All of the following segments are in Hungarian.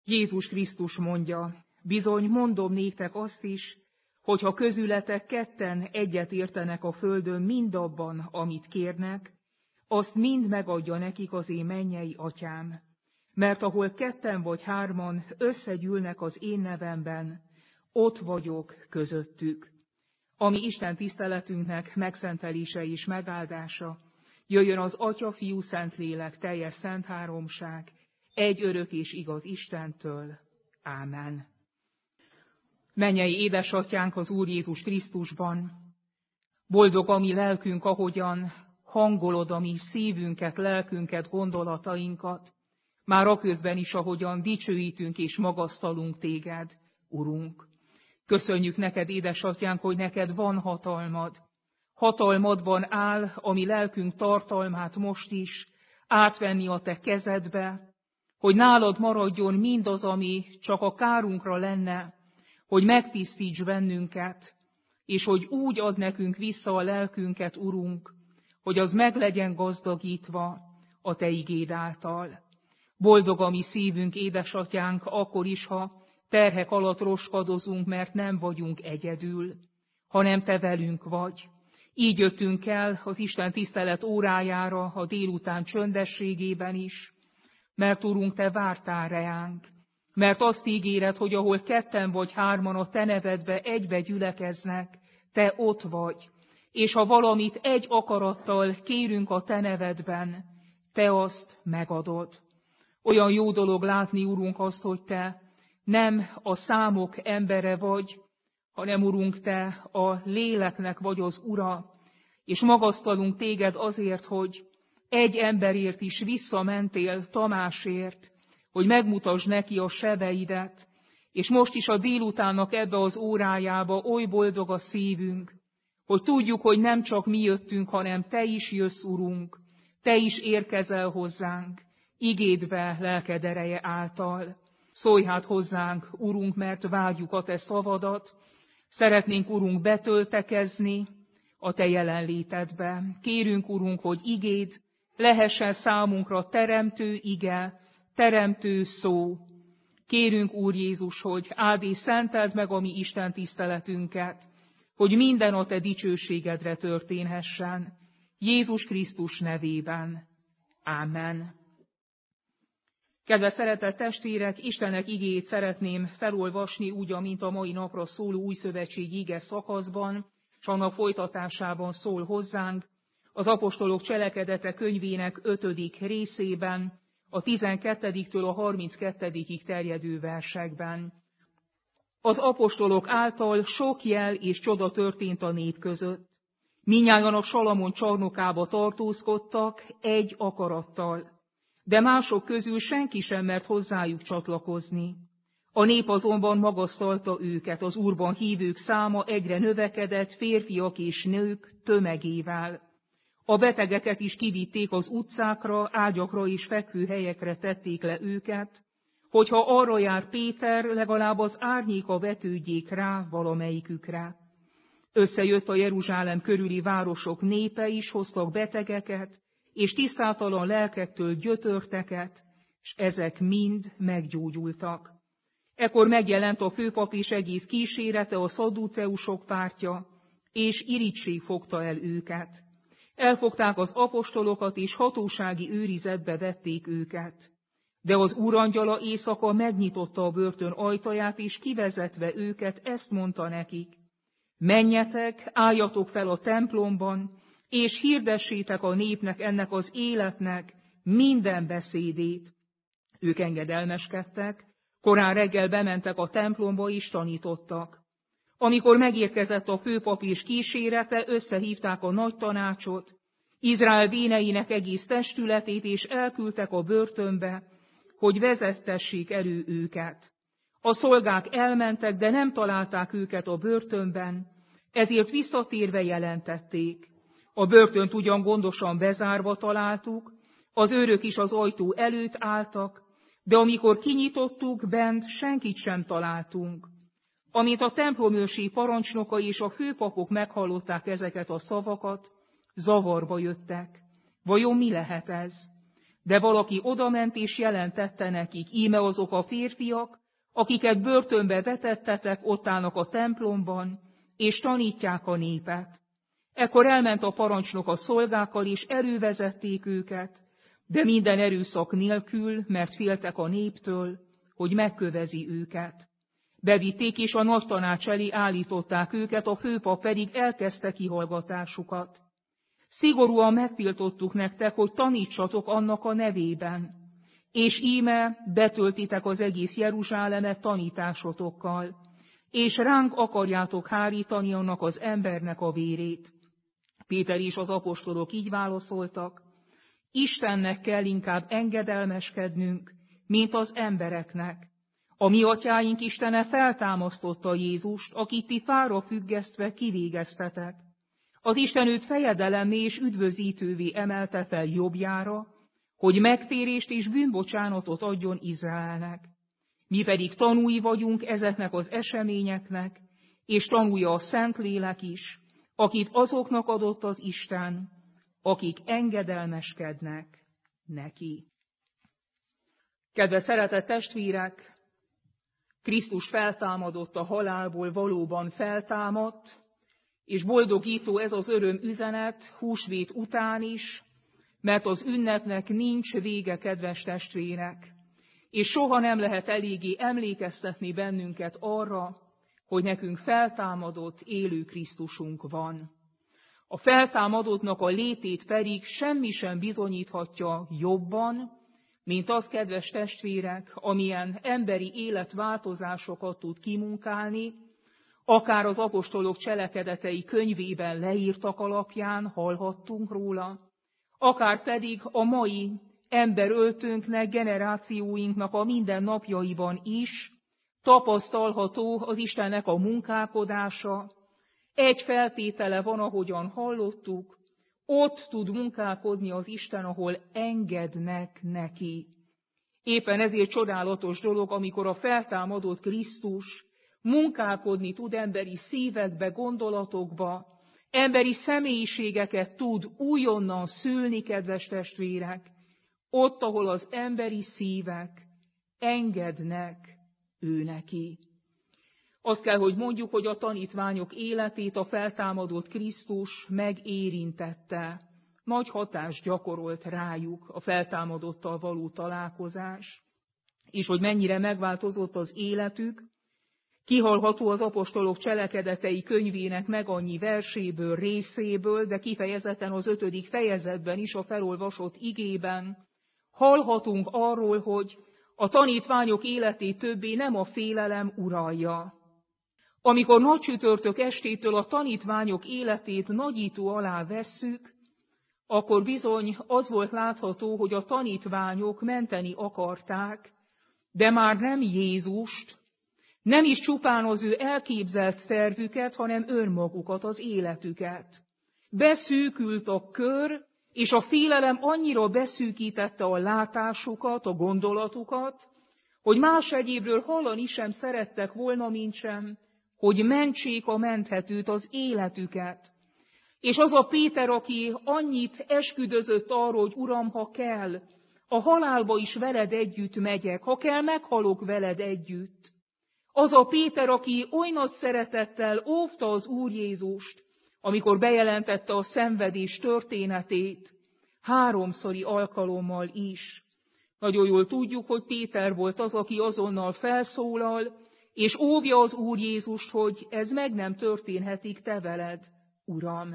Jézus Krisztus mondja, bizony mondom néktek azt is, hogy ha közületek ketten egyet értenek a földön mindabban, amit kérnek, azt mind megadja nekik az én mennyei atyám. Mert ahol ketten vagy hárman összegyűlnek az én nevemben, ott vagyok közöttük. Ami Isten tiszteletünknek megszentelése és megáldása, jöjjön az Atya, Fiú, Szentlélek, teljes szent háromság, egy örök és igaz Istentől. Ámen. Mennyei édesatyánk az Úr Jézus Krisztusban, boldog a mi lelkünk, ahogyan hangolod a mi szívünket, lelkünket, gondolatainkat, már aközben is, ahogyan dicsőítünk és magasztalunk téged, Urunk. Köszönjük neked, édesatyánk, hogy neked van hatalmad. Hatalmadban áll a mi lelkünk tartalmát most is átvenni a te kezedbe, hogy nálad maradjon mindaz, ami csak a kárunkra lenne, hogy megtisztíts bennünket, és hogy úgy ad nekünk vissza a lelkünket, Urunk, hogy az meg legyen gazdagítva a te igéd által. Boldog a mi szívünk, édesatyánk, akkor is, ha terhek alatt roskadozunk, mert nem vagyunk egyedül, hanem te velünk vagy. Így jöttünk el az Isten tisztelet órájára a délután csöndességében is, mert Urunk, te vártál reánk, mert azt ígéred, hogy ahol ketten vagy hárman a te nevedbe egybe gyülekeznek, te ott vagy, és ha valamit egy akarattal kérünk a te nevedben, te azt megadod. Olyan jó dolog látni, Urunk, azt, hogy te nem a számok embere vagy, hanem, Urunk, te a léleknek vagy az Ura, és magasztalunk téged azért, hogy egy emberért is visszamentél, Tamásért, hogy megmutasd neki a sebeidet, és most is a délutánnak ebbe az órájába oly boldog a szívünk, hogy tudjuk, hogy nem csak mi jöttünk, hanem te is jössz, Urunk, te is érkezel hozzánk, igédbe, lelked ereje által. Szólj hát hozzánk, Urunk, mert vágyjuk a te szavadat, szeretnénk, Urunk, betöltekezni a te jelenlétedbe. Kérünk, Urunk, hogy igéd lehessen számunkra teremtő ige, teremtő szó. Kérünk, Úr Jézus, hogy áld és szenteld meg a mi Isten tiszteletünket, hogy minden a te dicsőségedre történhessen. Jézus Krisztus nevében. Ámen. Kedves szeretett testvérek, Istennek igéjét szeretném felolvasni úgy, amint a mai napra szóló újszövetség ige szakaszban, és annak folytatásában szól hozzánk, az apostolok cselekedete könyvének 5. részében, a 12-től a 32-ig terjedő versekben. Az apostolok által sok jel és csoda történt a nép között. Mindnyájan a Salamon csarnokába tartózkodtak egy akarattal, de mások közül senki sem mert hozzájuk csatlakozni. A nép azonban magasztalta őket, az Úrban hívők száma egyre növekedett férfiak és nők tömegével. A betegeket is kivitték az utcákra, ágyakra és fekvőhelyekre tették le őket, hogyha arra jár Péter, legalább az árnyéka vetődjék rá valamelyikükre. Összejött a Jeruzsálem körüli városok népe is, hoztak betegeket, és tisztátalan lelkektől gyötörteket, s ezek mind meggyógyultak. Ekkor megjelent a főpap és egész kísérete, a szadduceusok pártja, és irigység fogta el őket. Elfogták az apostolokat, és hatósági őrizetbe vették őket. De az úrangyala éjszaka megnyitotta a börtön ajtaját, és kivezetve őket ezt mondta nekik: menjetek, álljatok fel a templomban, és hirdessétek a népnek, ennek az életnek minden beszédét. Ők engedelmeskedtek, korán reggel bementek a templomba és tanítottak. Amikor megérkezett a főpap és kísérete, összehívták a nagy tanácsot, Izrael véneinek egész testületét, és elküldtek a börtönbe, hogy vezettessék elő őket. A szolgák elmentek, de nem találták őket a börtönben, ezért visszatérve jelentették. A börtönt ugyan gondosan bezárva találtuk, az őrök is az ajtó előtt álltak, de amikor kinyitottuk, bent senkit sem találtunk. Amint a templomőrség parancsnokai és a főpapok meghallották ezeket a szavakat, zavarba jöttek. Vajon mi lehet ez? De valaki odament és jelentette nekik, íme azok a férfiak, akiket börtönbe vetettetek, ott állnak a templomban, és tanítják a népet. Ekkor elment a parancsnok a szolgákkal, és elővezették őket, de minden erőszak nélkül, mert féltek a néptől, hogy megkövezi őket. Bevitték, és a nagy tanács elé állították őket, a főpap pedig elkezdte kihallgatásukat. Szigorúan megtiltottuk nektek, hogy tanítsatok annak a nevében, és íme betöltitek az egész Jeruzsálemet tanításotokkal, és ránk akarjátok hárítani annak az embernek a vérét. Péter és az apostolok így válaszoltak: Istennek kell inkább engedelmeskednünk, mint az embereknek. A mi atyáink Istene feltámasztotta Jézust, akit ti fára függesztve kivégeztetek. Az Isten őt fejedelemmé és üdvözítővé emelte fel jobbjára, hogy megtérést és bűnbocsánatot adjon Izraelnek. Mi pedig tanúi vagyunk ezeknek az eseményeknek, és tanúja a Szentlélek is, akit azoknak adott az Isten, akik engedelmeskednek neki. Kedves szeretett testvérek, Krisztus feltámadott a halálból, valóban feltámadt, és boldogító ez az öröm üzenet húsvét után is, mert az ünnepnek nincs vége, kedves testvérek, és soha nem lehet eléggé emlékeztetni bennünket arra, hogy nekünk feltámadott, élő Krisztusunk van. A feltámadottnak a létét pedig semmi sem bizonyíthatja jobban, mint az, kedves testvérek, amilyen emberi életváltozásokat tud kimunkálni, akár az apostolok cselekedetei könyvében leírtak alapján hallhattunk róla, akár pedig a mai emberöltőnknek, generációinknak a mindennapjaiban is tapasztalható az Istennek a munkálkodása. Egy feltétele van, ahogyan hallottuk, ott tud munkálkodni az Isten, ahol engednek neki. Éppen ezért csodálatos dolog, amikor a feltámadott Krisztus munkálkodni tud emberi szívekbe, gondolatokba, emberi személyiségeket tud újonnan szülni, kedves testvérek, ott, ahol az emberi szívek engednek ő neki. Azt kell, hogy mondjuk, hogy a tanítványok életét a feltámadott Krisztus megérintette. Nagy hatást gyakorolt rájuk a feltámadottal való találkozás, és hogy mennyire megváltozott az életük, kihallható az apostolok cselekedetei könyvének meg annyi verséből, részéből, de kifejezetten az 5. fejezetben is, a felolvasott igében hallhatunk arról, hogy a tanítványok életét többé nem a félelem uralja. Amikor nagycsütörtök estétől a tanítványok életét nagyító alá vesszük, akkor bizony az volt látható, hogy a tanítványok menteni akarták, de már nem Jézust, nem is csupán az ő elképzelt tervüket, hanem önmagukat, az életüket. Beszűkült a kör, és a félelem annyira beszűkítette a látásukat, a gondolatukat, hogy más egyébről hallani sem szerettek volna, mintsem, hogy mentsék a menthetőt, az életüket. És az a Péter, aki annyit esküdözött arról, hogy Uram, ha kell, a halálba is veled együtt megyek, ha kell, meghalok veled együtt. Az a Péter, aki oly nagy szeretettel óvta az Úr Jézust, amikor bejelentette a szenvedés történetét, 3-szori alkalommal is. Nagyon jól tudjuk, hogy Péter volt az, aki azonnal felszólal, és óvja az Úr Jézust, hogy ez meg nem történhetik te veled, Uram.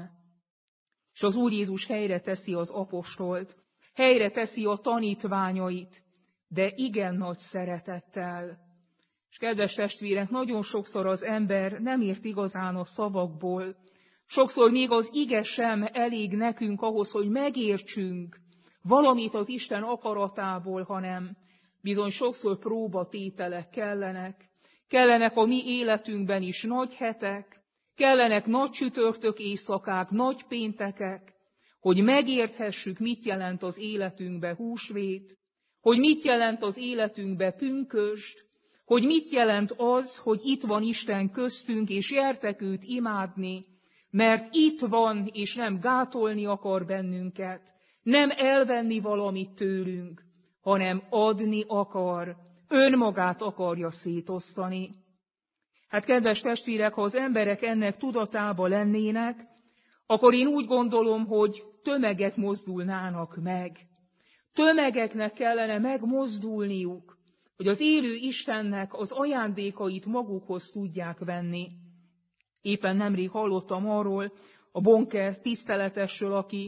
És az Úr Jézus helyre teszi az apostolt, helyre teszi a tanítványait, de igen nagy szeretettel. És kedves testvérek, nagyon sokszor az ember nem ért igazán a szavakból, sokszor még az ige sem elég nekünk ahhoz, hogy megértsünk valamit az Isten akaratából, hanem bizony sokszor próbatételek kellenek a mi életünkben is nagy hetek, kellenek nagy csütörtök éjszakák, nagy péntekek, hogy megérthessük, mit jelent az életünkbe húsvét, hogy mit jelent az életünkbe pünkösd, hogy mit jelent az, hogy itt van Isten köztünk, és jertek őt imádni, mert itt van, és nem gátolni akar bennünket, Nem elvenni valamit tőlünk, hanem adni akar, önmagát akarja szétosztani. Hát kedves testvérek, ha az emberek ennek tudatában lennének, akkor én úgy gondolom, hogy tömegek mozdulnának meg. Tömegeknek kellene megmozdulniuk, hogy az élő Istennek az ajándékait magukhoz tudják venni. Éppen nemrég hallottam arról a Bonke tiszteletesről, aki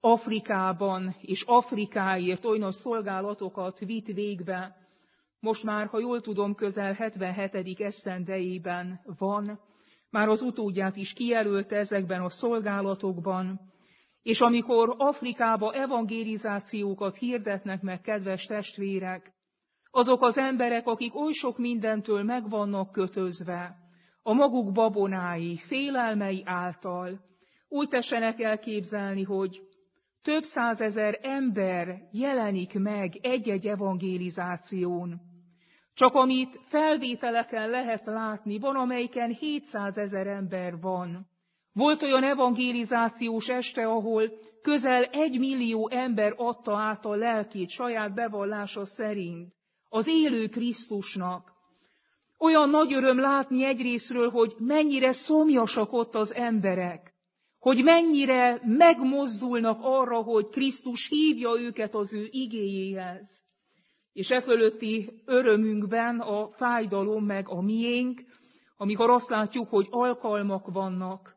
Afrikában és Afrikáért oly nagy szolgálatokat vitt végbe. Most már, ha jól tudom, közel 77. esztendejében van, már az utódját is kijelölte ezekben a szolgálatokban, és amikor Afrikába evangelizációkat hirdetnek meg, kedves testvérek, azok az emberek, akik oly sok mindentől meg vannak kötözve, a maguk babonái, félelmei által, úgy tessenek elképzelni, hogy több százezer ember jelenik meg egy-egy evangelizáción. Csak amit felvételeken lehet látni, van, amelyiken 700 000 ember van. Volt olyan evangelizációs este, ahol közel 1 millió ember adta át a lelkét saját bevallása szerint az élő Krisztusnak. Olyan nagy öröm látni egyrészről, hogy mennyire szomjasak ott az emberek, hogy mennyire megmozdulnak arra, hogy Krisztus hívja őket az ő igéjéhez. És e fölötti örömünkben a fájdalom meg a miénk, amikor azt látjuk, hogy alkalmak vannak,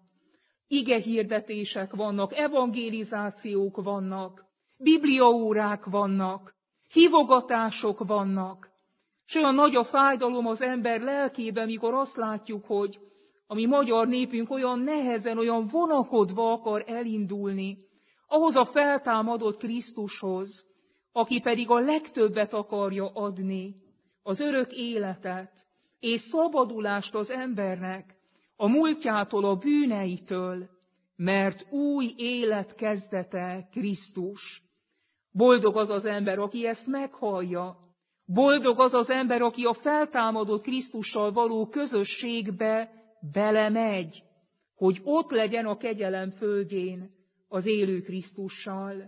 igehirdetések vannak, evangelizációk vannak, bibliaórák vannak, hívogatások vannak. És olyan nagy a fájdalom az ember lelkében, mikor azt látjuk, hogy a mi magyar népünk olyan nehezen, olyan vonakodva akar elindulni ahhoz a feltámadott Krisztushoz, aki pedig a legtöbbet akarja adni, az örök életet és szabadulást az embernek a múltjától, a bűneitől, mert új élet kezdete Krisztus. Boldog az az ember, aki ezt meghallja. Boldog az az ember, aki a feltámadott Krisztussal való közösségbe belemegy, hogy ott legyen a kegyelem földjén az élő Krisztussal.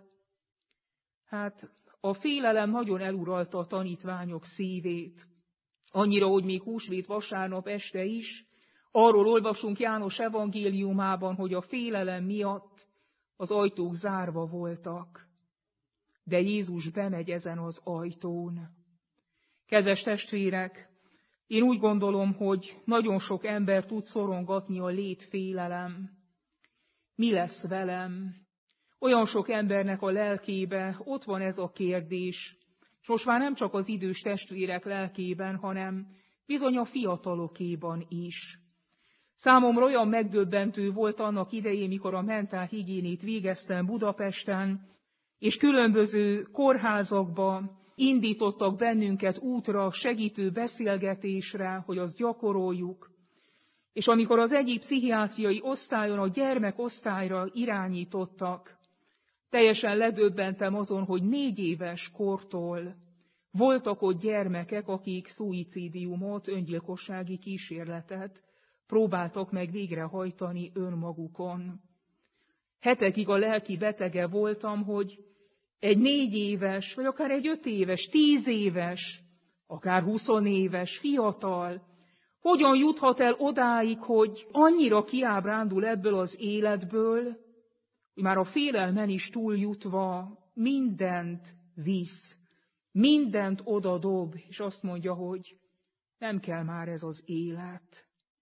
Hát a félelem nagyon eluralta a tanítványok szívét. Annyira, hogy még húsvét vasárnap este is arról olvasunk János evangéliumában, hogy a félelem miatt az ajtók zárva voltak. De Jézus bemegy ezen az ajtón. Kedves testvérek, én úgy gondolom, hogy nagyon sok ember tud szorongatni a létfélelem. Mi lesz velem? Olyan sok embernek a lelkébe ott van ez a kérdés, és most már nem csak az idős testvérek lelkében, hanem bizony a fiatalokéban is. Számomra olyan megdöbbentő volt annak idején, mikor a mentálhigiénét végeztem Budapesten, és különböző kórházakba indítottak bennünket útra, segítő beszélgetésre, hogy azt gyakoroljuk. És amikor az egyik pszichiátriai osztályon a gyermekosztályra irányítottak, teljesen ledöbbentem azon, hogy 4 éves kortól voltak ott gyermekek, akik szuicidiumot, öngyilkossági kísérletet próbáltak meg végrehajtani önmagukon. Hetekig a lelki betege voltam, hogy egy 4 éves, vagy akár egy 5 éves, 10 éves, akár 20 éves fiatal, hogyan juthat el odáig, hogy annyira kiábrándul ebből az életből, hogy már a félelmen is túljutva mindent visz, mindent odadob, és azt mondja, hogy nem kell már ez az élet.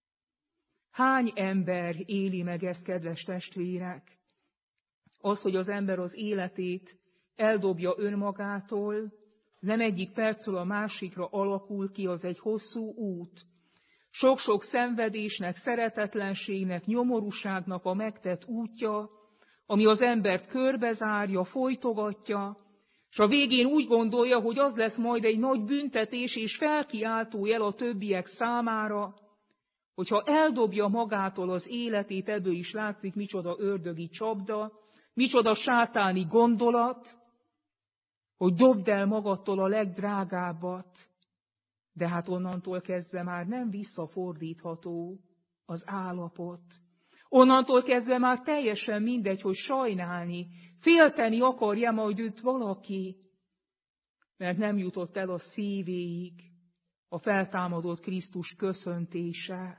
Hány ember éli meg ezt, kedves testvérek? Az, hogy az ember az életét eldobja önmagától, nem egyik percről a másikra alakul ki, az egy hosszú út. Sok-sok szenvedésnek, szeretetlenségnek, nyomorúságnak a megtett útja, ami az embert körbezárja, folytogatja, és a végén úgy gondolja, hogy az lesz majd egy nagy büntetés és felkiáltójel a többiek számára, hogyha eldobja magától az életét, ebből is látszik, micsoda ördögi csapda, micsoda sátáni gondolat, hogy dobd el magadtól a legdrágábbat, de hát onnantól kezdve már nem visszafordítható az állapot. Onnantól kezdve már teljesen mindegy, hogy sajnálni, félteni akarja majd őt valaki, mert nem jutott el a szívéig a feltámadott Krisztus köszöntése.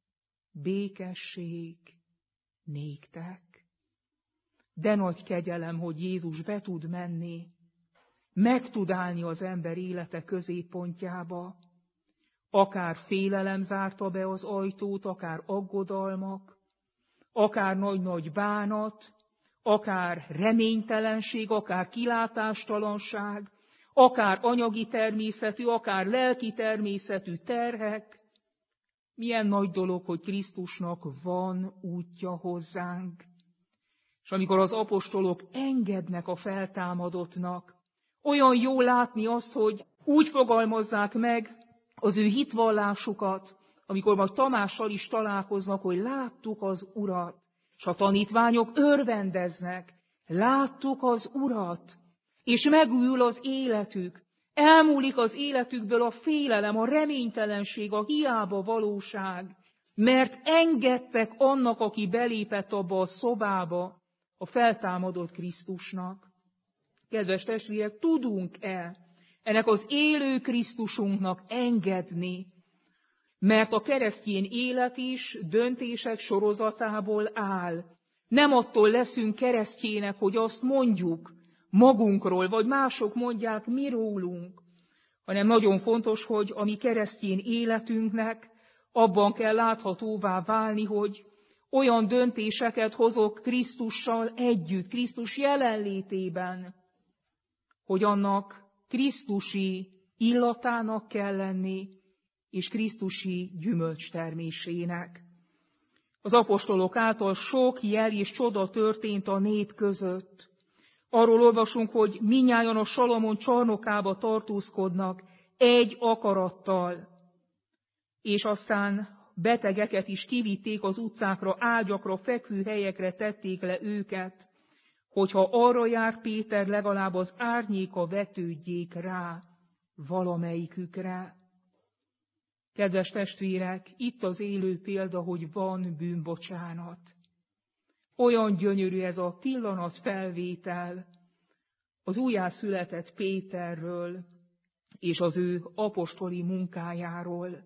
Békesség néktek. De nagy kegyelem, hogy Jézus be tud menni, meg tud állni az ember élete középpontjába. Akár félelem zárta be az ajtót, akár aggodalmak, akár nagy-nagy bánat, akár reménytelenség, akár kilátástalanság, akár anyagi természetű, akár lelki természetű terhek. Milyen nagy dolog, hogy Krisztusnak van útja hozzánk. És amikor az apostolok engednek a feltámadottnak, olyan jó látni azt, hogy úgy fogalmazzák meg az ő hitvallásukat, amikor majd Tamással is találkoznak, hogy láttuk az Urat. És a tanítványok örvendeznek, láttuk az Urat, és megújul az életük. Elmúlik az életükből a félelem, a reménytelenség, a hiába valóság, mert engedtek annak, aki belépett abba a szobába, a feltámadott Krisztusnak. Kedves testvérek, tudunk-e ennek az élő Krisztusunknak engedni? Mert a keresztény élet is döntések sorozatából áll. Nem attól leszünk keresztjének, hogy azt mondjuk magunkról, vagy mások mondják mi rólunk, hanem nagyon fontos, hogy a mi keresztény életünknek abban kell láthatóvá válni, hogy olyan döntéseket hozok Krisztussal együtt, Krisztus jelenlétében, hogy annak krisztusi illatának kell lenni, és krisztusi gyümölcstermésének. Az apostolok által sok jel és csoda történt a nép között. Arról olvasunk, hogy mindnyájan a Salamon csarnokába tartózkodnak egy akarattal, és aztán betegeket is kivitték az utcákra, ágyakra, fekvőhelyekre tették le őket, hogyha arra jár Péter, legalább az árnyéka vetődjék rá valamelyikükre. Kedves testvérek, itt az élő példa, hogy van bűnbocsánat. Olyan gyönyörű ez a pillanatfelvétel az újjászületett Péterről és az ő apostoli munkájáról.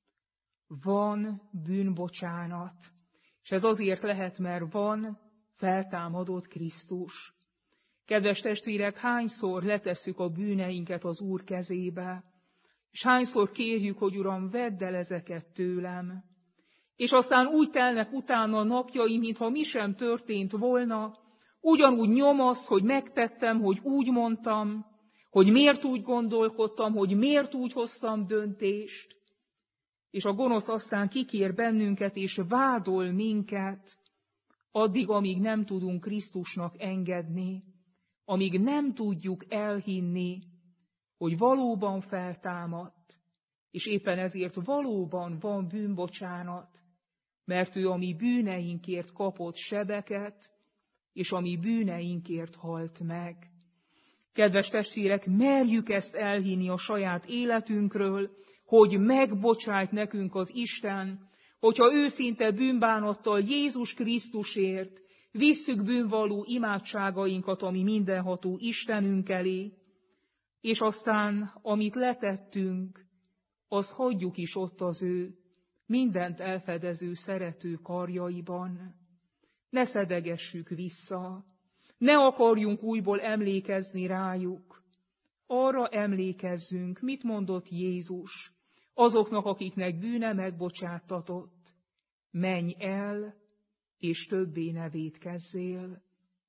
Van bűnbocsánat, és ez azért lehet, mert van feltámadott Krisztus. Kedves testvérek, hányszor letesszük a bűneinket az Úr kezébe, és hányszor kérjük, hogy Uram, vedd el ezeket tőlem. És aztán úgy telnek utána a napjaim, mintha mi sem történt volna, ugyanúgy nyomaszt, hogy megtettem, hogy úgy mondtam, hogy miért úgy gondolkodtam, hogy miért úgy hoztam döntést, és a gonosz aztán kikér bennünket, és vádol minket, addig, amíg nem tudunk Krisztusnak engedni, amíg nem tudjuk elhinni, hogy valóban feltámadt, és éppen ezért valóban van bűnbocsánat, mert ő a mi bűneinkért kapott sebeket, és a mi bűneinkért halt meg. Kedves testvérek, merjük ezt elhinni a saját életünkről, hogy megbocsájt nekünk az Isten, hogyha őszinte bűnbánattal Jézus Krisztusért visszük bűnvalló imádságainkat a mi mindenható Istenünk elé, és aztán, amit letettünk, az hagyjuk is ott az ő mindent elfedező, szerető karjaiban. Ne szedegessük vissza, ne akarjunk újból emlékezni rájuk. Arra emlékezzünk, mit mondott Jézus azoknak, akiknek bűne megbocsáttatott. Menj el, és többé ne vétkezzél.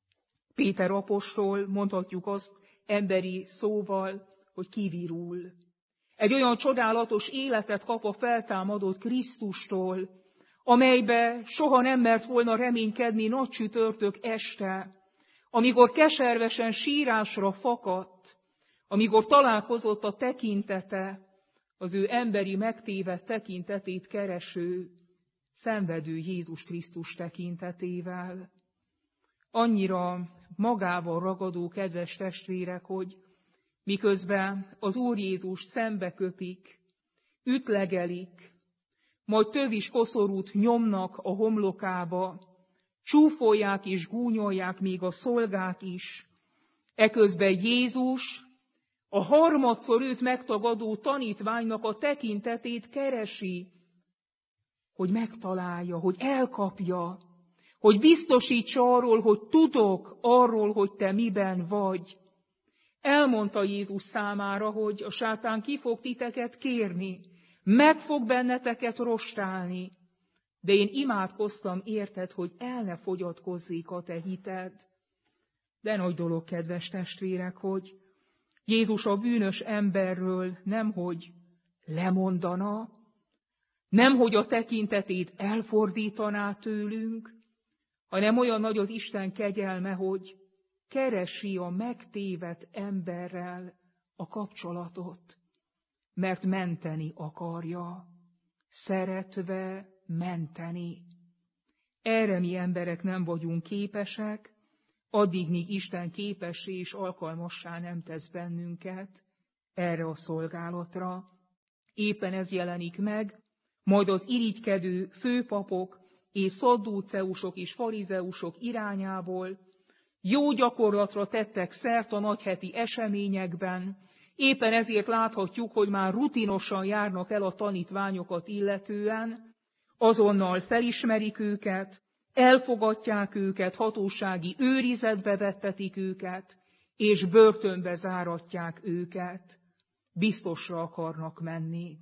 Péter apostol, mondhatjuk azt emberi szóval, hogy kivirul. Egy olyan csodálatos életet kap a feltámadott Krisztustól, amelybe soha nem mert volna reménykedni nagycsütörtök este, amikor keservesen sírásra fakadt, amikor találkozott a tekintete, az ő emberi megtévedt tekintetét kereső, szenvedő Jézus Krisztus tekintetével. Annyira magával ragadó, kedves testvérek, hogy miközben az Úr Jézus szembe köpik, ütlegelik, majd tövis koszorút nyomnak a homlokába, csúfolják és gúnyolják még a szolgák is. Eközben Jézus a harmadszor őt megtagadó tanítványnak a tekintetét keresi, hogy megtalálja, hogy elkapja, hogy biztosítsa arról, hogy tudok arról, hogy te miben vagy. Elmondta Jézus számára, hogy a sátán ki fog titeket kérni, meg fog benneteket rostálni, de én imádkoztam érted, hogy el ne fogyatkozzék a te hited. De nagy dolog, kedves testvérek, hogy Jézus a bűnös emberről nemhogy lemondana, nemhogy a tekintetét elfordítaná tőlünk, hanem olyan nagy az Isten kegyelme, hogy keresi a megtévedt emberrel a kapcsolatot, mert menteni akarja, szeretve menteni. Erre mi emberek nem vagyunk képesek, addig, míg Isten képessé és alkalmassá nem tesz bennünket erre a szolgálatra. Éppen ez jelenik meg, majd az irigykedő főpapok és szaddúceusok és farizeusok irányából jó gyakorlatra tettek szert a nagyheti eseményekben. Éppen ezért láthatjuk, hogy már rutinosan járnak el a tanítványokat illetően, azonnal felismerik őket, elfogadják őket, hatósági őrizetbe vettetik őket, és börtönbe záratják őket. Biztosra akarnak menni.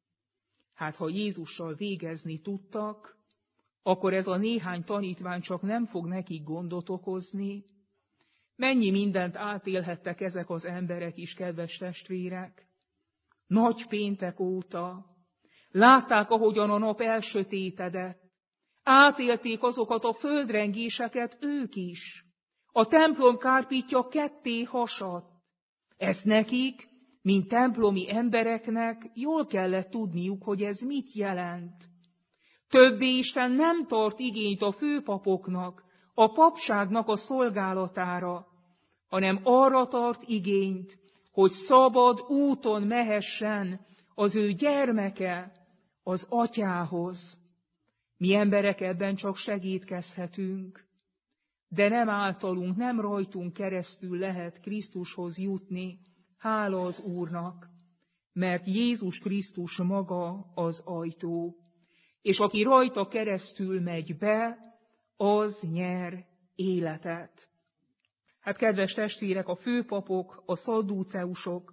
Hát ha Jézussal végezni tudtak, akkor ez a néhány tanítvány csak nem fog nekik gondot okozni. Mennyi mindent átélhettek ezek az emberek is, kedves testvérek. Nagy péntek óta látták, ahogyan a nap elsötétedett. Átélték azokat a földrengéseket ők is. A templom kárpítja ketté hasadt. Ezt nekik, mint templomi embereknek jól kellett tudniuk, hogy ez mit jelent. Többé Isten nem tart igényt a főpapoknak, a papságnak a szolgálatára, hanem arra tart igényt, hogy szabad úton mehessen az ő gyermeke az atyához. Mi emberek ebben csak segítkezhetünk, de nem általunk, nem rajtunk keresztül lehet Krisztushoz jutni, hála az Úrnak, mert Jézus Krisztus maga az ajtó, és aki rajta keresztül megy be, az nyer életet. Hát kedves testvérek, a főpapok, a szaddúceusok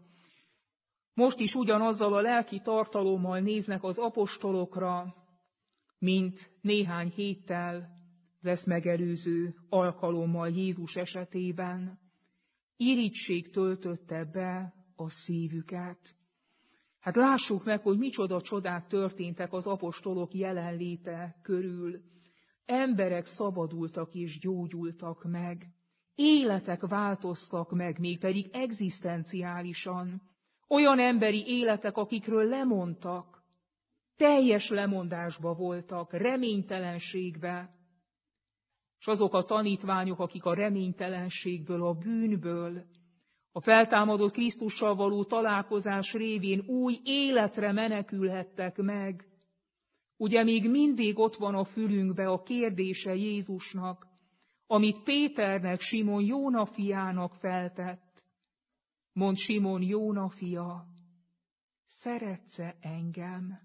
most is ugyanazzal a lelki tartalommal néznek az apostolokra, mint néhány héttel az ezt megelőző alkalommal Jézus esetében. Irigység töltötte be a szívüket. Hát lássuk meg, hogy micsoda csodák történtek az apostolok jelenléte körül. Emberek szabadultak és gyógyultak meg. Életek változtak meg, mégpedig egzisztenciálisan. Olyan emberi életek, akikről lemondtak. Teljes lemondásba voltak, reménytelenségbe. És azok a tanítványok, akik a reménytelenségből, a bűnből, a feltámadott Krisztussal való találkozás révén új életre menekülhettek meg. Ugye még mindig ott van a fülünkbe a kérdése Jézusnak, amit Péternek, Simon Jóna fiának feltett. Mondd, Simon Jóna fia, szeretsz-e engem?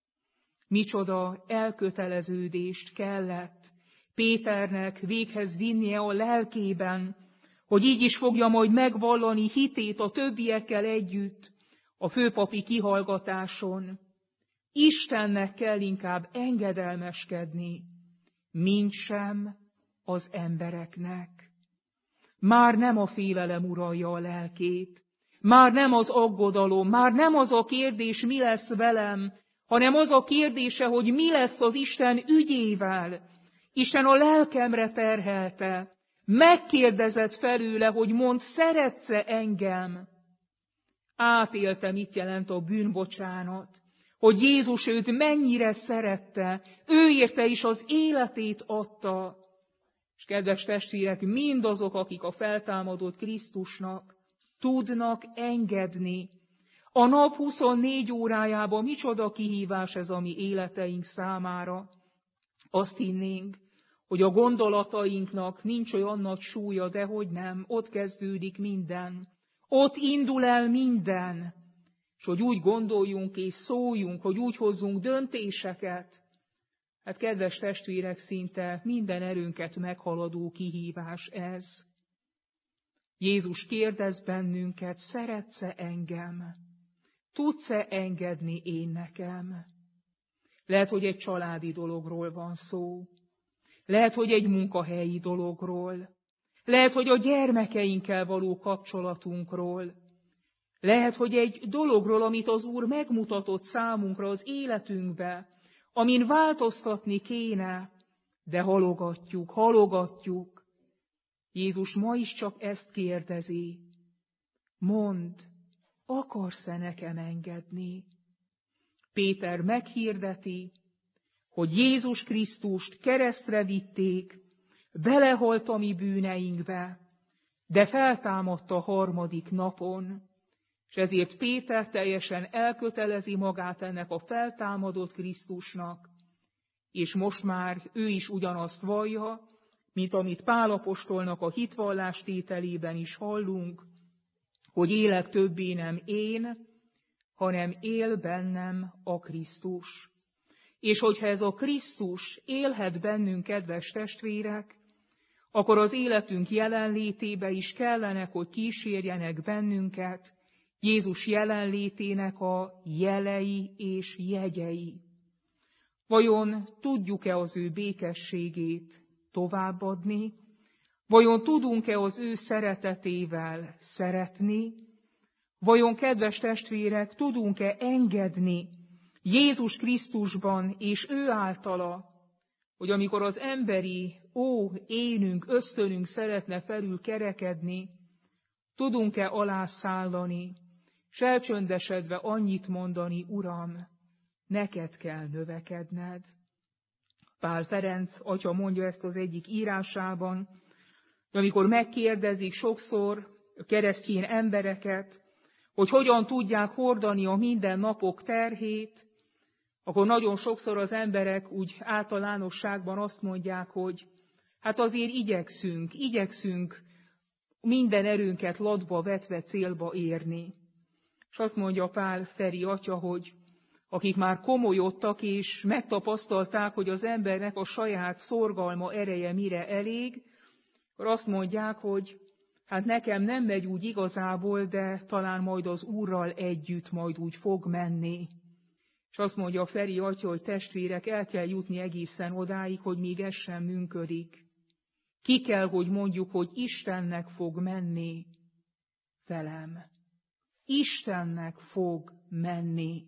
Micsoda elköteleződést kellett Péternek véghez vinnie a lelkében, hogy így is fogja majd megvallani hitét a többiekkel együtt a főpapi kihallgatáson. Istennek kell inkább engedelmeskedni, mintsem az embereknek. Már nem a félelem uralja a lelkét, már nem az aggodalom, már nem az a kérdés, mi lesz velem, hanem az a kérdése, hogy mi lesz az Isten ügyével. Isten a lelkemre terhelte, megkérdezett felőle, hogy mondd, szeretsz-e engem? Átélte, mit jelent a bűnbocsánat, hogy Jézus őt mennyire szerette, ő érte is az életét adta. És kedves testvérek, mindazok, akik a feltámadott Krisztusnak tudnak engedni, A nap 24 órájában micsoda kihívás ez a mi életeink számára. Azt hinnénk, hogy a gondolatainknak nincs olyan nagy súlya, de hogy nem, ott kezdődik minden. Ott indul el minden. És hogy úgy gondoljunk és szóljunk, hogy úgy hozzunk döntéseket. Hát kedves testvérek, szinte minden erőnket meghaladó kihívás ez. Jézus kérdez bennünket, szeretsz-e engem? Tudsz-e engedni én nekem? Lehet, hogy egy családi dologról van szó. Lehet, hogy egy munkahelyi dologról. Lehet, hogy a gyermekeinkkel való kapcsolatunkról. Lehet, hogy egy dologról, amit az Úr megmutatott számunkra az életünkbe, amin változtatni kéne, de halogatjuk. Jézus ma is csak ezt kérdezi. Mondd, akarsz-e nekem engedni? Péter meghirdeti, hogy Jézus Krisztust keresztre vitték, belehalt a mi bűneinkbe, de feltámadt a harmadik napon, és ezért Péter teljesen elkötelezi magát ennek a feltámadott Krisztusnak, és most már ő is ugyanazt vallja, mint amit Pál apostolnak a hitvallás tételében is hallunk, hogy élek többé nem én, hanem él bennem a Krisztus. És hogyha ez a Krisztus élhet bennünk, kedves testvérek, akkor az életünk jelenlétébe is kellenek, hogy kísérjenek bennünket Jézus jelenlétének a jelei és jegyei. Vajon tudjuk-e az ő békességét továbbadni? Vajon tudunk-e az ő szeretetével szeretni? Vajon, kedves testvérek, tudunk-e engedni Jézus Krisztusban és ő általa, hogy amikor az emberi énünk, ösztönünk szeretne felül kerekedni, tudunk-e alászállani, s elcsöndesedve annyit mondani, Uram, neked kell növekedned. Pál Ferenc atya mondja ezt az egyik írásában, de amikor megkérdezik sokszor a keresztény embereket, hogy hogyan tudják hordani a mindennapok terhét, akkor nagyon sokszor az emberek úgy általánosságban azt mondják, hogy hát azért igyekszünk minden erőnket latba vetve célba érni. És azt mondja Pál Feri atya, hogy akik már komolyodtak és megtapasztalták, hogy az embernek a saját szorgalma ereje mire elég, akkor azt mondják, hogy hát nekem nem megy úgy igazából, de talán majd az Úrral együtt majd úgy fog menni. És azt mondja a Feri atya, hogy testvérek, el kell jutni egészen odáig, hogy még ez sem működik. Ki kell, hogy mondjuk, hogy Istennek fog menni velem. Istennek fog menni.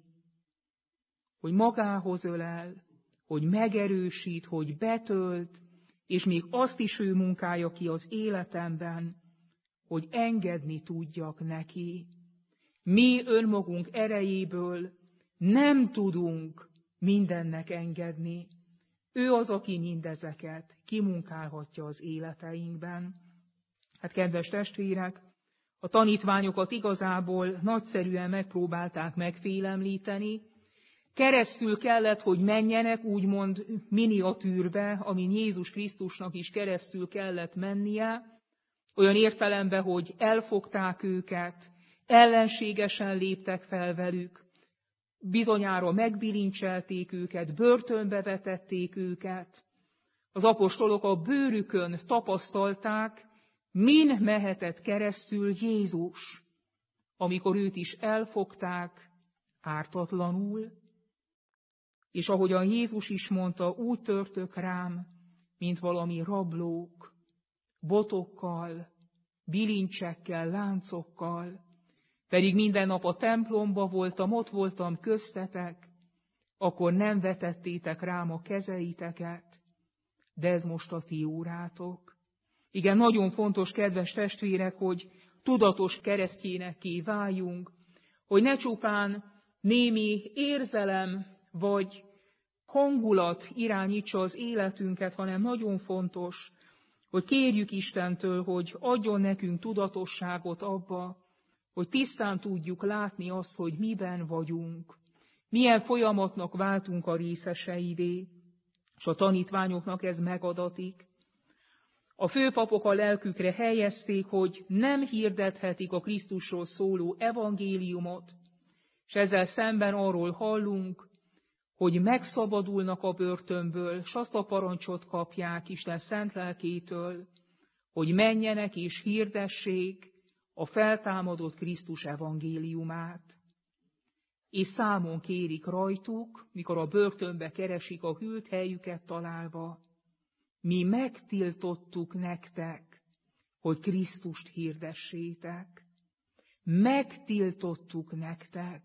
Hogy magához ölel, hogy megerősít, hogy betölt, és még azt is ő munkálja ki az életemben, hogy engedni tudjak neki. Mi önmagunk erejéből nem tudunk mindennek engedni. Ő az, aki mindezeket kimunkálhatja az életeinkben. Hát, kedves testvérek, a tanítványokat igazából nagyszerűen megpróbálták megfélemlíteni. Keresztül kellett, hogy menjenek, úgymond miniatűrbe, amin Jézus Krisztusnak is keresztül kellett mennie, olyan értelemben, hogy elfogták őket, ellenségesen léptek fel velük, bizonyára megbilincselték őket, börtönbe vetették őket. Az apostolok a bőrükön tapasztalták, min mehetett keresztül Jézus, amikor őt is elfogták ártatlanul, és ahogyan Jézus is mondta, úgy törtök rám, mint valami rablók, botokkal, bilincsekkel, láncokkal, pedig minden nap a templomba voltam, ott voltam köztetek, akkor nem vetettétek rám a kezeiteket, de ez most a ti órátok. Igen, nagyon fontos, kedves testvérek, hogy tudatos keresztjénekké váljunk, hogy ne csupán némi érzelem vagy hangulat irányítsa az életünket, hanem nagyon fontos, hogy kérjük Istentől, hogy adjon nekünk tudatosságot abba, hogy tisztán tudjuk látni azt, hogy miben vagyunk, milyen folyamatnak váltunk a részeseivé, és a tanítványoknak ez megadatik. A főpapok a lelkükre helyezték, hogy nem hirdethetik a Krisztusról szóló evangéliumot, és ezzel szemben arról hallunk, hogy megszabadulnak a börtönből, s azt a parancsot kapják Isten szent lelkétől, hogy menjenek és hirdessék a feltámadott Krisztus evangéliumát. És számon kérik rajtuk, mikor a börtönbe keresik a hűlt helyüket találva, mi megtiltottuk nektek, hogy Krisztust hirdessétek. Megtiltottuk nektek.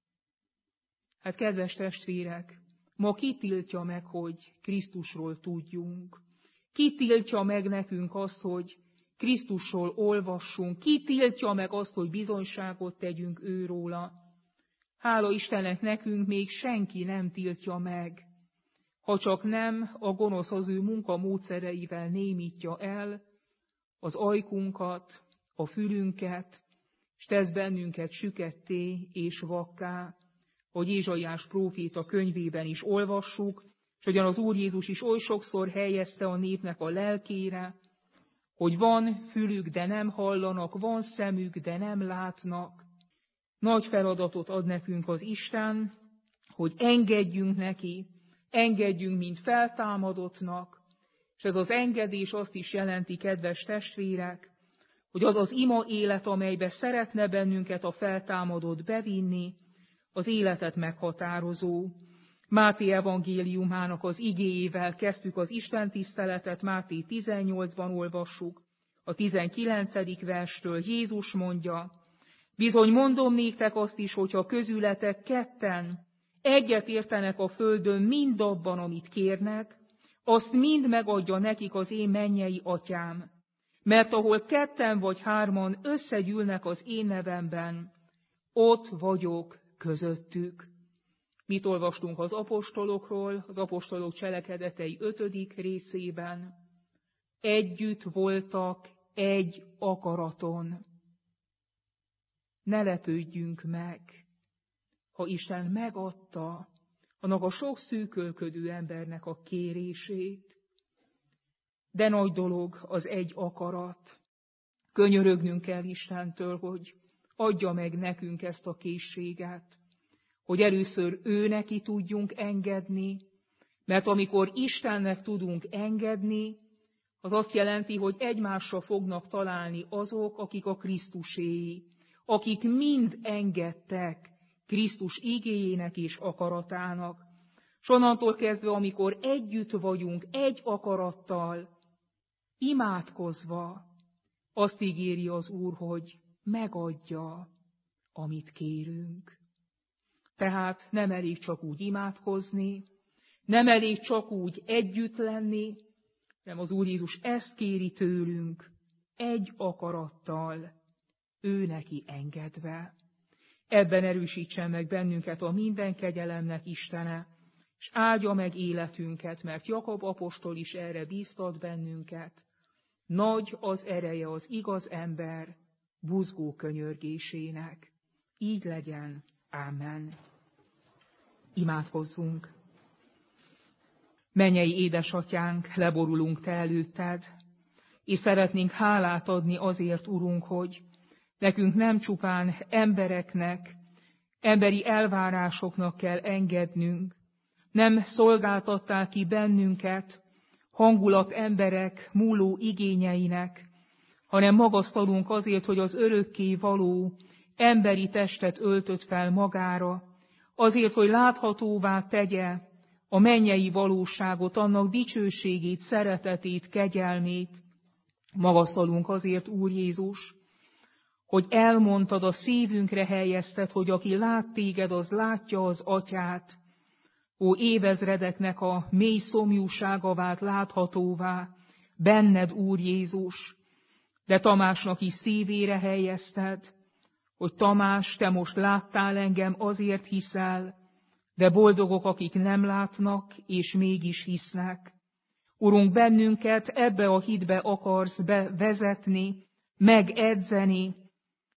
Hát kedves testvérek, ma ki tiltja meg, hogy Krisztusról tudjunk? Ki tiltja meg nekünk azt, hogy Krisztusról olvassunk? Ki tiltja meg azt, hogy bizonyságot tegyünk őróla? Hála Istennek, nekünk még senki nem tiltja meg, ha csak nem a gonosz az ő munkamódszereivel némítja el az ajkunkat, a fülünket, és tesz bennünket süketté és vakká, hogy Ézsaiás próféta könyvében is olvassuk, és hogyan az Úr Jézus is oly sokszor helyezte a népnek a lelkére, hogy van fülük, de nem hallanak, van szemük, de nem látnak. Nagy feladatot ad nekünk az Isten, hogy engedjünk neki, engedjünk, mint feltámadottnak, és ez az engedés azt is jelenti, kedves testvérek, hogy az az ima élet, amelybe szeretne bennünket a feltámadott bevinni, az életet meghatározó. Máté evangéliumának az igéjével kezdtük az istentiszteletet, Máté 18-ban olvassuk, a 19. verstől Jézus mondja, bizony mondom néktek azt is, hogyha közületek ketten egyet értenek a földön mindabban, amit kérnek, azt mind megadja nekik az én mennyei atyám. Mert ahol ketten vagy hárman összegyűlnek az én nevemben, ott vagyok közöttük. Mit olvastunk az apostolokról, az apostolok cselekedetei 5. részében? Együtt voltak egy akaraton. Ne lepődjünk meg, ha Isten megadta annak a sok szűkölködő embernek a kérését. De nagy dolog az egy akarat. Könyörögnünk kell Istentől, hogy adja meg nekünk ezt a készséget, hogy először ő neki tudjunk engedni, mert amikor Istennek tudunk engedni, az azt jelenti, hogy egymásra fognak találni azok, akik a Krisztuséi, akik mind engedtek Krisztus igéjének és akaratának. S onnantól kezdve, amikor együtt vagyunk, egy akarattal, imádkozva, azt ígéri az Úr, hogy megadja, amit kérünk. Tehát nem elég csak úgy imádkozni, nem elég csak úgy együtt lenni, hanem az Úr Jézus ezt kéri tőlünk, egy akarattal, ő neki engedve. Ebben erősítsen meg bennünket a minden kegyelemnek Istene, és áldja meg életünket, mert Jakab apostol is erre bíztat bennünket. Nagy az ereje az igaz ember buzgó könyörgésének. Így legyen. Ámen. Imádkozzunk. Mennyei édesatyánk, leborulunk te előtted, és szeretnénk hálát adni azért, Urunk, hogy nekünk nem csupán embereknek, emberi elvárásoknak kell engednünk, nem szolgáltattál ki bennünket hangulat emberek múló igényeinek, hanem magasztalunk azért, hogy az örökké való emberi testet öltött fel magára, azért, hogy láthatóvá tegye a mennyei valóságot, annak dicsőségét, szeretetét, kegyelmét. Magasztalunk azért, Úr Jézus, hogy elmondtad, a szívünkre helyezted, hogy aki lát téged, az látja az Atyát. Ó, évezredeknek a mély szomjúsága vált láthatóvá benned, Úr Jézus, de Tamásnak is szívére helyezted, hogy Tamás, te most láttál engem, azért hiszel, de boldogok, akik nem látnak, és mégis hisznek. Urunk, bennünket ebbe a hitbe akarsz bevezetni, megedzeni,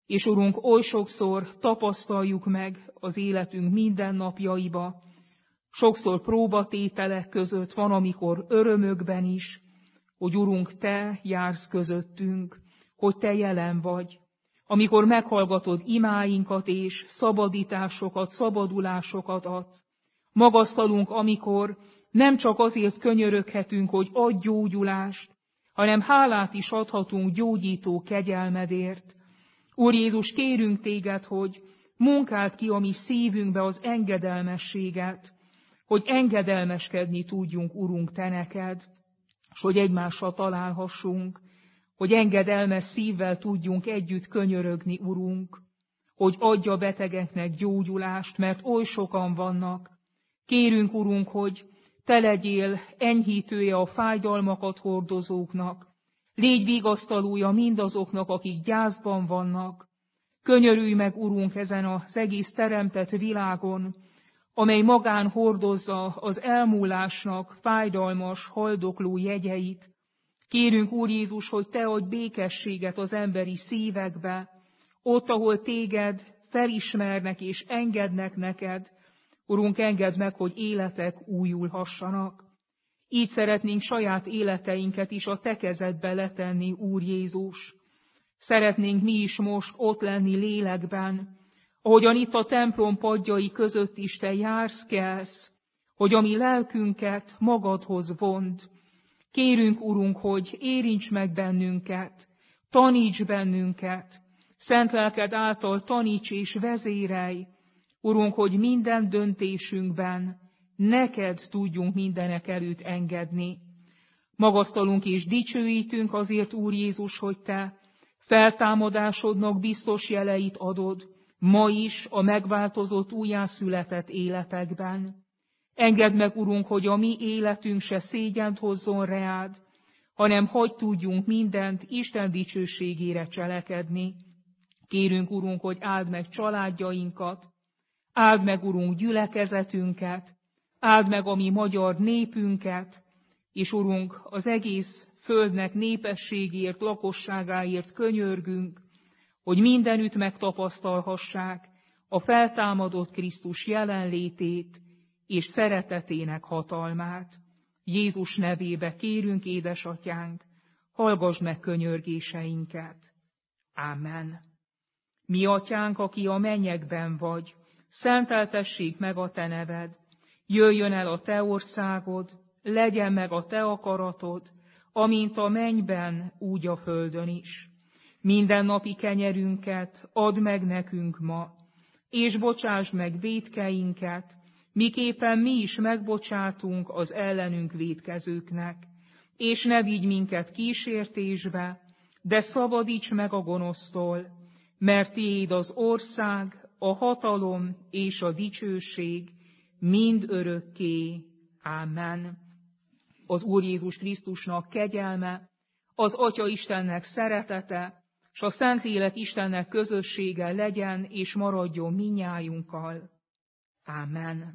És Urunk, oly sokszor tapasztaljuk meg az életünk mindennapjaiba, sokszor próbatételek között, van, amikor örömökben is, hogy Urunk, Te jársz közöttünk, hogy Te jelen vagy. Amikor meghallgatod imáinkat és szabadításokat, szabadulásokat adsz. Magasztalunk, amikor nem csak azért könyöröghetünk, hogy adj gyógyulást, hanem hálát is adhatunk gyógyító kegyelmedért. Úr Jézus, kérünk Téged, hogy munkáld ki a mi szívünkbe az engedelmességet, hogy engedelmeskedni tudjunk, Urunk, Te neked, és hogy egymással találhassunk, hogy engedelmes szívvel tudjunk együtt könyörögni, Urunk, hogy adj a betegeknek gyógyulást, mert oly sokan vannak. Kérünk, Urunk, hogy Te legyél enyhítője a fájdalmakat hordozóknak, légy vigasztalója mindazoknak, akik gyászban vannak. Könyörülj meg, Urunk, ezen az egész teremtett világon, amely magán hordozza az elmúlásnak fájdalmas, haldokló jegyeit. Kérünk, Úr Jézus, hogy Te adj békességet az emberi szívekbe, ott, ahol Téged felismernek és engednek neked. Urunk, engedd meg, hogy életek újulhassanak. Így szeretnénk saját életeinket is a Te kezedbe letenni, Úr Jézus. Szeretnénk mi is most ott lenni lélekben, ahogyan itt a templom padjai között is Te jársz, kelsz, hogy a mi lelkünket magadhoz vond. Kérünk, Urunk, hogy érints meg bennünket, taníts bennünket, szent lelked által taníts és vezérelj, Urunk, hogy minden döntésünkben neked tudjunk mindenek előtt engedni. Magasztalunk és dicsőítünk azért, Úr Jézus, hogy Te feltámadásodnak biztos jeleit adod, ma is a megváltozott újjászületett életekben. Engedd meg, Urunk, hogy a mi életünk se szégyent hozzon reád, hanem hogy tudjunk mindent Isten dicsőségére cselekedni. Kérünk, Urunk, hogy áld meg családjainkat, áld meg, Urunk, gyülekezetünket, áld meg a mi magyar népünket, és Urunk, az egész földnek népességért, lakosságáért könyörgünk, hogy mindenütt megtapasztalhassák a feltámadott Krisztus jelenlétét és szeretetének hatalmát. Jézus nevébe kérünk, édesatyánk, hallgass meg könyörgéseinket. Ámen. Mi atyánk, aki a mennyekben vagy, szenteltessék meg a Te neved, jöjjön el a Te országod, legyen meg a Te akaratod, amint a mennyben, úgy a földön is. Mindennapi kenyerünket add meg nekünk ma, és bocsásd meg vétkeinket, miképpen mi is megbocsátunk az ellenünk vétkezőknek. És ne vigy minket kísértésbe, de szabadíts meg a gonosztól, mert tiéd az ország, a hatalom és a dicsőség mind örökké. Ámen. Az Úr Jézus Krisztusnak kegyelme, az Atya Istennek szeretete, s a Szentlélek Istennek közössége legyen és maradjon minnyájunkkal. Ámen.